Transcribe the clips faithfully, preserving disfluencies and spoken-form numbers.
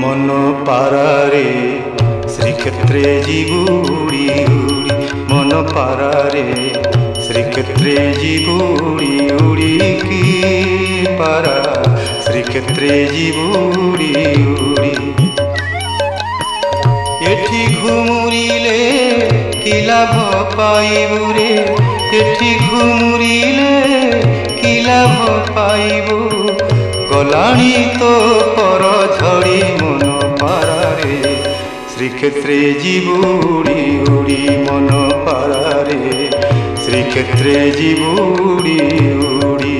मन पारारे श्रीक्षेत्रे जीवुड़ी उड़ी मन पारारे श्रीक्षेत्रे जीवुड़ी उड़ी की पारा श्रीक्षेत्रे जीवुड़ी उड़ी एठी घुमुरिले कि लाभ पाइबु रे एठी घुमुरिले कि लाभ पाइबु गलाणी तो पर झड़ी मन पारारे श्रीक्षेत्रे जीवुड़ी उड़ी मन पारारे श्रीक्षेत्रे जीवुड़ी उड़ी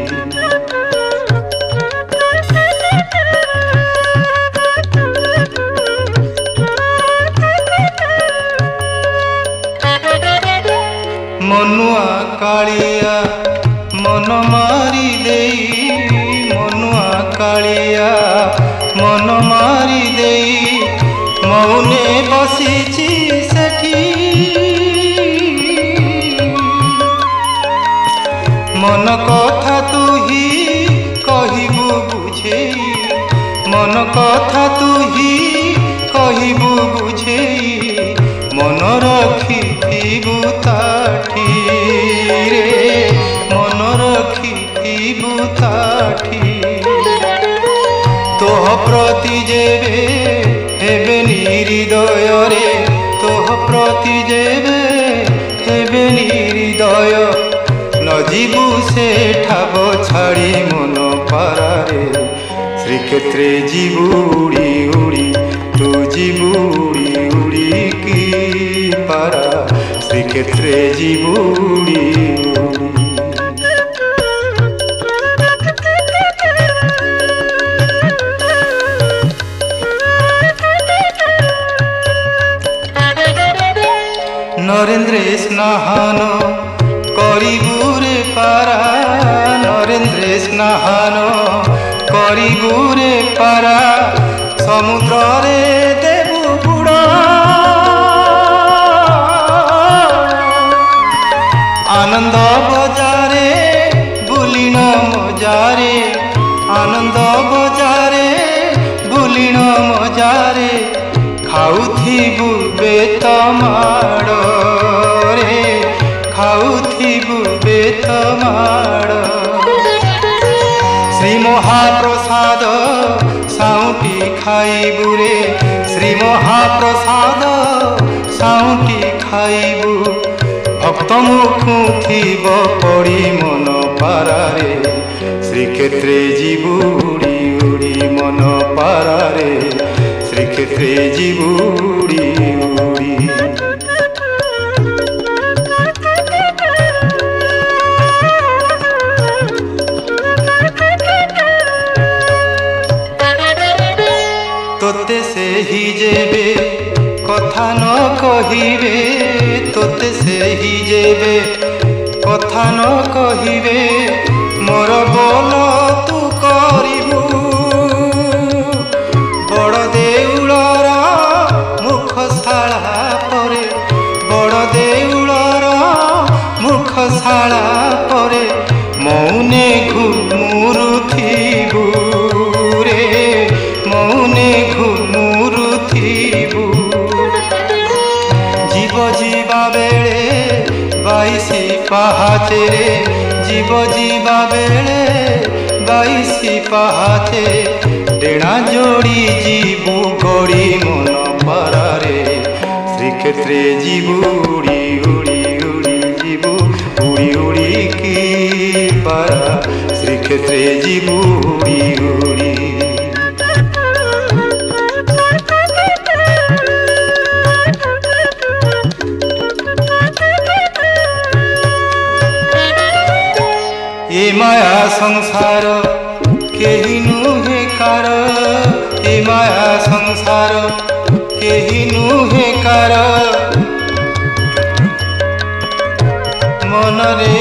मनुआ कालिया मन मारी देई मनुआ कालिया मन मारी देई मौने बसीची सेठी मन कथा तू ही कहिबु बुझेई मन कथा तू ही कहिबु बुझेई मन रखिबु ताठी रे मन रखिबु ताठी तोह प्रति जेबे हेबे निहृदय रे तोह प्रति जेबे हेबे निहृदय न जीवु से ठाब छाड़ी मन पारारे श्रीक्षेत्रे जीवुड़ी उड़ी तू जीवुड़ी उड़ी की पारा श्रीक्षेत्रे जीवुड़ी उड़ी नरेंद्र स्नान करिबु रे पारा नरेंद्र स्नान करिबु रे पारा समुद्र रे देबु बुड़ा आनंद बजारे बुलिन मजारे आनंद बजारे बुलिन मजारे खाउथिबु बेत माड़ रे खाउथिबु बेत माड़ श्री महाप्रसाद साउटी खाइबु रे श्री महाप्रसाद साउटी खाइबु भक्त मुखु थिब पड़ी मन पारारे श्रीक्षेत्रे जीवुड़ी उड़ी मन पारारे श्रीक्षेत्रे जीवुड़ी उड़ी तोते से ही जेबे कथा न कहिबे तोते से ही जेबे कथा न कहिबे मोर बोल तू करिबु बड़ देउलर मुखशाला परे बड़ देउलर मुखशाला परे मौने घुमुरुथिबु रे मौने घुमुरुथिबु जीव जीवा बेले बाईसी पाहाचे रे जीव जीवा बेले बाईसी पाहाचे डेणा जोड़ी जीवु गड़ी मन पारारे श्रीक्षेत्रे जीवुड़ी उड़ी उड़ी जीवु उड़ी उड़ी की पारा श्रीक्षेत्रे जीवुड़ी उड़ी ए माया संसार केही नुहे कार ए माया संसार केही नुहे कार मन रे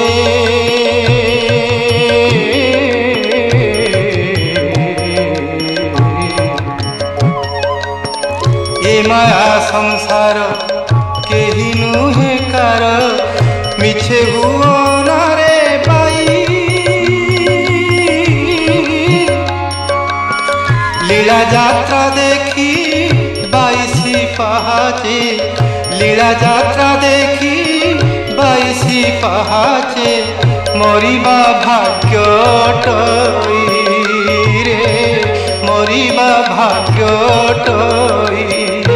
ए माया संसार केही नुहे कार मिछे हुआ ना रे लीला यात्रा देख पाहाचे लीला जात्रा देखी बाईसी पाहाचे मरिबा भाग्यटई रे मरिबा भाग्यटई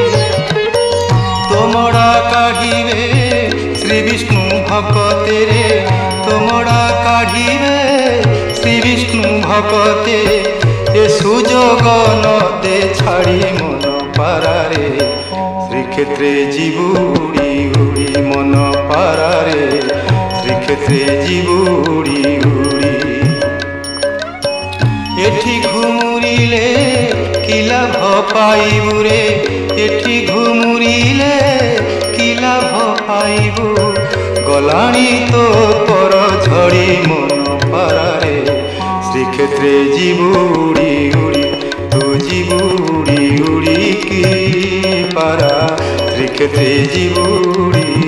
तोमड़ा काढ़िबे श्री विष्णु भक्ते रे तोमड़ा काढ़िबे श्री विष्णु भक्ते ए सुजोग न दे छाड़ी मन पारारे श्रीक्षेत्रे जीवुड़ी उड़ी मन पारारे श्रीक्षेत्रे जीवुड़ी उड़ी एठी घुमुरिले कि लाभ पाइबु रे एठी घुमुरिले कि लाभ पाइबु गलाणी तो पर झड़ी मन पारारे श्रीक्षेत्रे जीवुड़ी उड़ी तू जीवुड़ी उड़ी की पारा श्रीक्षेत्रे जीवुड़ी